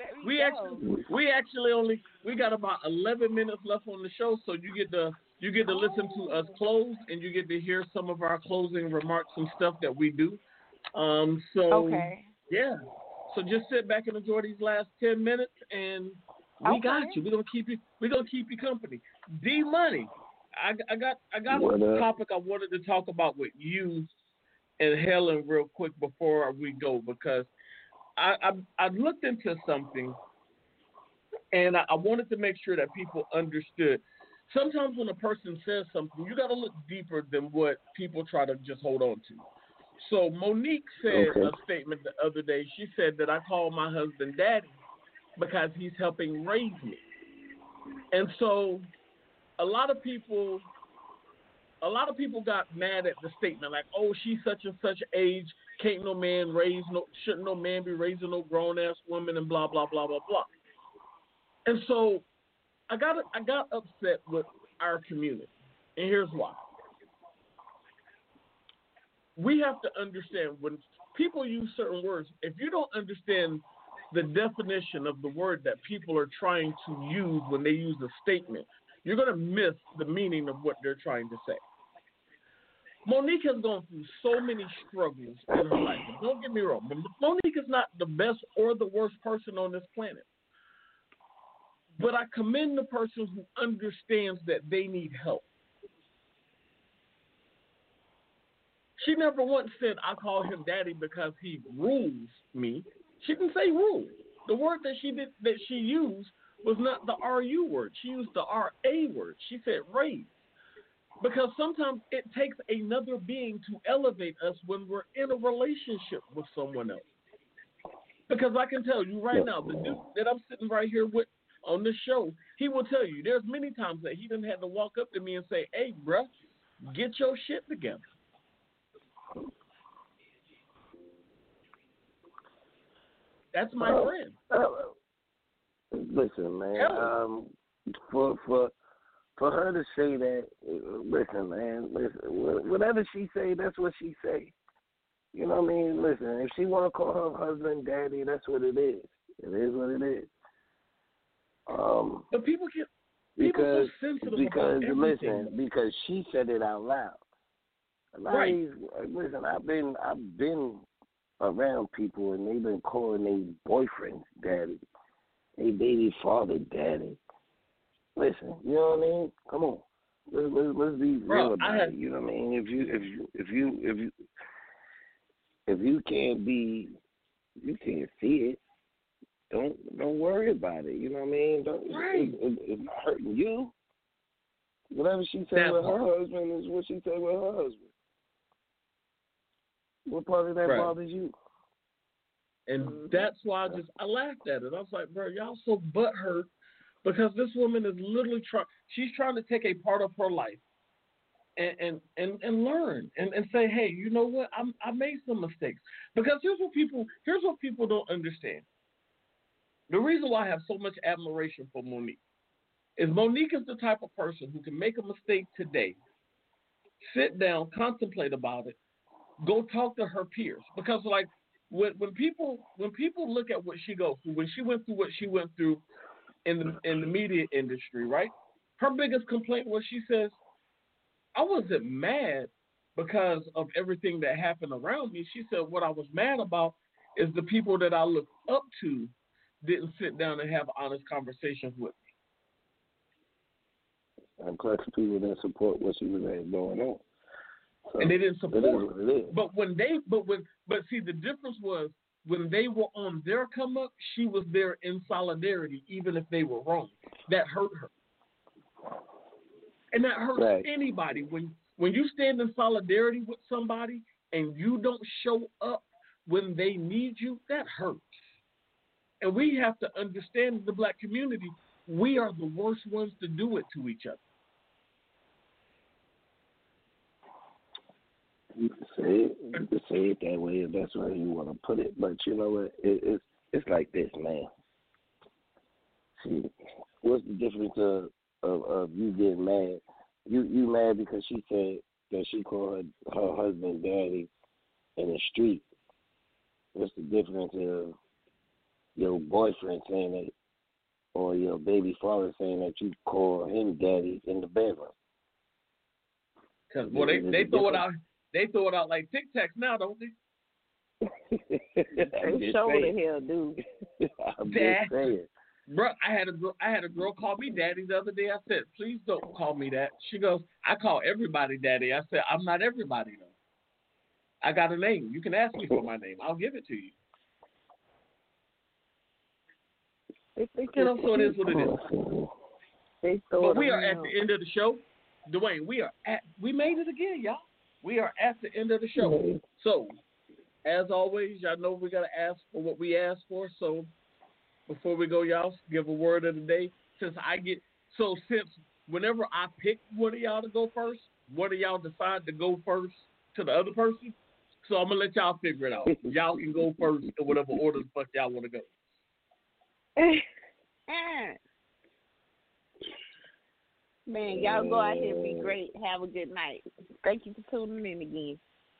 Speaker 1: We got about 11 minutes left on the show, so you get to listen to us close, and you get to hear some of our closing remarks and stuff that we do. Yeah. So just sit back and enjoy these last 10 minutes, and we got you. We're gonna keep you company. D Money, I got a topic I wanted to talk about with you and Helen real quick before we go because I looked into something, and I wanted to make sure that people understood. Sometimes when a person says something, you got to look deeper than what people try to just hold on to. So Monique said a statement the other day. She said that I call my husband daddy because he's helping raise me. And so a lot of people got mad at the statement like, oh, she's such and such age, shouldn't no man be raising no grown ass woman and blah blah blah blah blah. And so I got upset with our community, and here's why. We have to understand when people use certain words, if you don't understand the definition of the word that people are trying to use when they use a statement, you're going to miss the meaning of what they're trying to say. Monique has gone through so many struggles in her life. And don't get me wrong, Monique is not the best or the worst person on this planet. But I commend the person who understands that they need help. She never once said, I call him daddy because he rules me. She didn't say rule. The word that she used was not the RU word. She used the RA word. She said raise. Because sometimes it takes another being to elevate us when we're in a relationship with someone else. Because I can tell you right now, the dude that I'm sitting right here with on this show, he will tell you there's many times that he done had to walk up to me and say, hey, bruh, get your shit together. That's my friend.
Speaker 3: Listen, man. For her to say that, listen, man. Listen, whatever she say, that's what she say. You know what I mean? Listen, if she want to call her husband daddy, that's what it is. It is what it is.
Speaker 1: But people so sensitive about everything.
Speaker 3: Because she said it out loud.
Speaker 1: Right.
Speaker 3: Listen, I've been around people and they've been calling their boyfriends daddy, their baby father daddy. Listen, you know what I mean? Come on. Let's be real about it. You know what I mean? If you can't see it, don't worry about it. You know what I mean? It's not hurting you. Whatever she said with her husband is what she said with her husband. What part of that bothers you?
Speaker 1: And that's why I laughed at it. I was like, bro, y'all so butthurt because this woman is literally she's trying to take a part of her life and learn and say, hey, you know what? I made some mistakes. Because here's what people don't understand. The reason why I have so much admiration for Monique is the type of person who can make a mistake today, sit down, contemplate about it, go talk to her peers. Because like when people look at what she goes through, when she went through what she went through in the media industry, right? Her biggest complaint was she says, I wasn't mad because of everything that happened around me. She said what I was mad about is the people that I looked up to didn't sit down and have honest conversations with
Speaker 3: me. And plus people that support what she was going on. So
Speaker 1: and they didn't support
Speaker 3: it.
Speaker 1: But see, the difference was when they were on their come up, she was there in solidarity, even if they were wrong. That hurt her. And that hurts anybody. When you stand in solidarity with somebody and you don't show up when they need you, that hurts. And we have to understand the black community, we are the worst ones to do it to each other.
Speaker 3: You can say it that way if that's where you want to put it. But you know what? It's like this, man. See, what's the difference of you getting mad? You mad because she said that she called her husband daddy in the street. What's the difference of your boyfriend saying that, or your baby father saying that you call him daddy in the bedroom?
Speaker 1: Because they throw it out. They throw it out like Tic Tacs now, don't they?
Speaker 2: They showed it here, dude.
Speaker 1: Dad, bro, I had a girl call me daddy the other day. I said, please don't call me that. She goes, I call everybody daddy. I said, I'm not everybody though. I got a name. You can ask me for my name. I'll give it to you. So it is what it is. But we are at the end of the show. Dwayne, we made it again, y'all. We are at the end of the show. So, as always, y'all know we got to ask for what we asked for. So, before we go, y'all, give a word of the day. Since whenever I pick one of y'all to go first, one of y'all decide to go first to the other person. So, I'm going to let y'all figure it out. Y'all can go first in whatever order the fuck y'all want to go.
Speaker 2: Man, y'all go out here and be great. Have a good night. Thank you for tuning in again.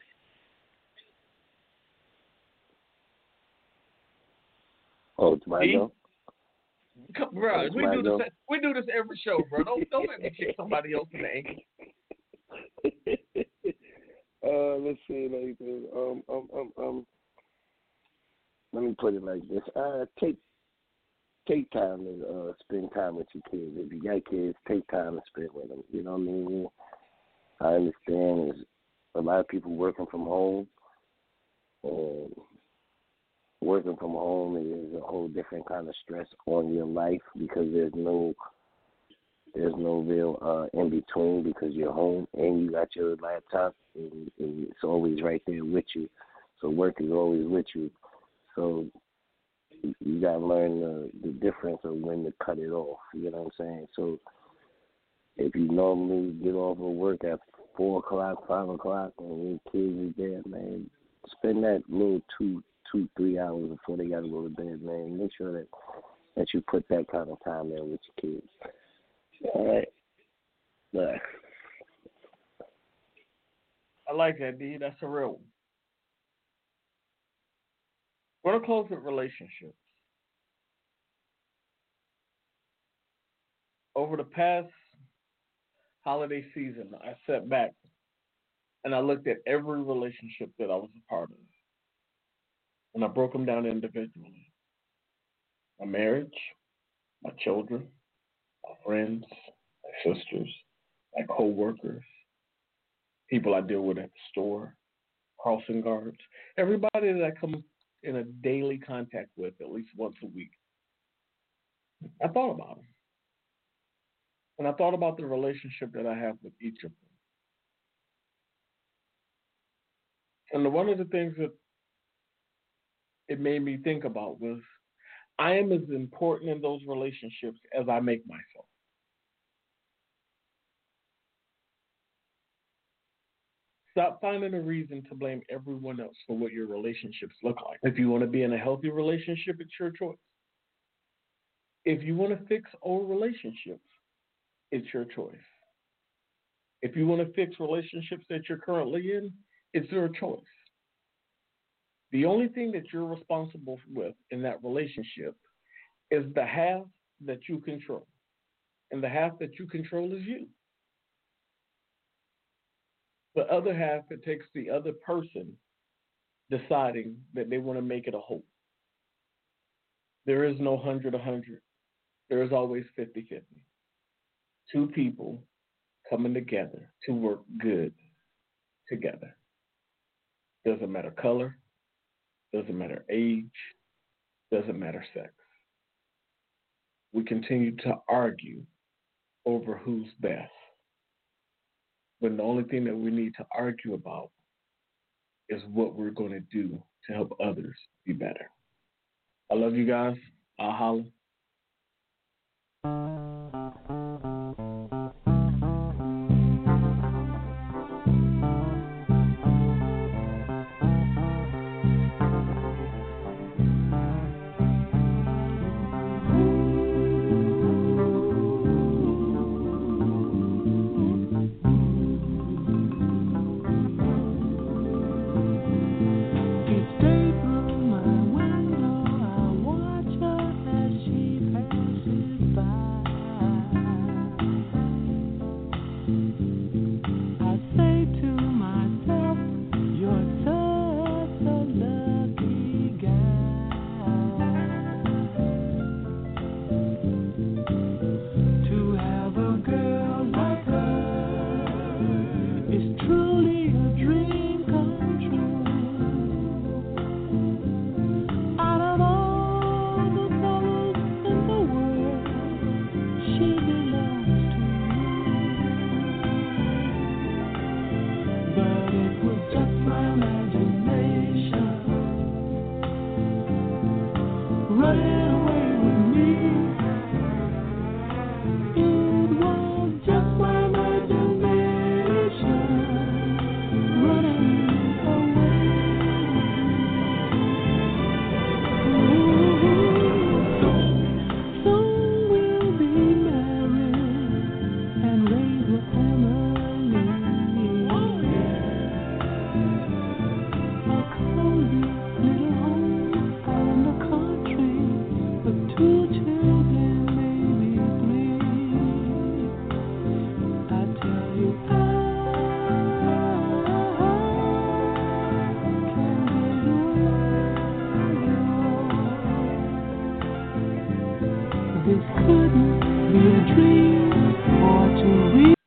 Speaker 3: Oh, it's my go?
Speaker 1: Bro, we do this every show, bro. Don't let me kick somebody else in the ankle.
Speaker 3: Let's see, let me put it like this. Take time to spend time with your kids. If you got kids, take time to spend with them. You know what I mean? I understand there's a lot of people working from home, and working from home is a whole different kind of stress on your life because there's no real in between because you're home and you got your laptop and it's always right there with you. So work is always with you. So you got to learn the difference of when to cut it off. You know what I'm saying? So if you normally get off of work at 4 o'clock, 5 o'clock, and your kids is there, man, spend that little 2-3 hours before they got to go to bed, man. Make sure that you put that kind of time in with your kids. All right? Bye.
Speaker 1: I like that, D. That's a real one. We're going to close with relationships. Over the past holiday season, I sat back and I looked at every relationship that I was a part of. And I broke them down individually. My marriage, my children, my friends, my sisters, like co-workers, people I deal with at the store, crossing guards, everybody that I come in a daily contact with at least once a week. I thought about them. And I thought about the relationship that I have with each of them. And one of the things that it made me think about was I am as important in those relationships as I make myself. Stop finding a reason to blame everyone else for what your relationships look like. If you want to be in a healthy relationship, it's your choice. If you want to fix old relationships, it's your choice. If you want to fix relationships that you're currently in, it's your choice. The only thing that you're responsible with in that relationship is the half that you control. And the half that you control is you. The other half, it takes the other person deciding that they want to make it a whole. There is no 100-100. There is always 50-50. Two people coming together to work good together. Doesn't matter color, doesn't matter age, doesn't matter sex. We continue to argue over who's best. When the only thing that we need to argue about is what we're going to do to help others be better. I love you guys. I'll holler.
Speaker 5: This couldn't be a dream or to reach.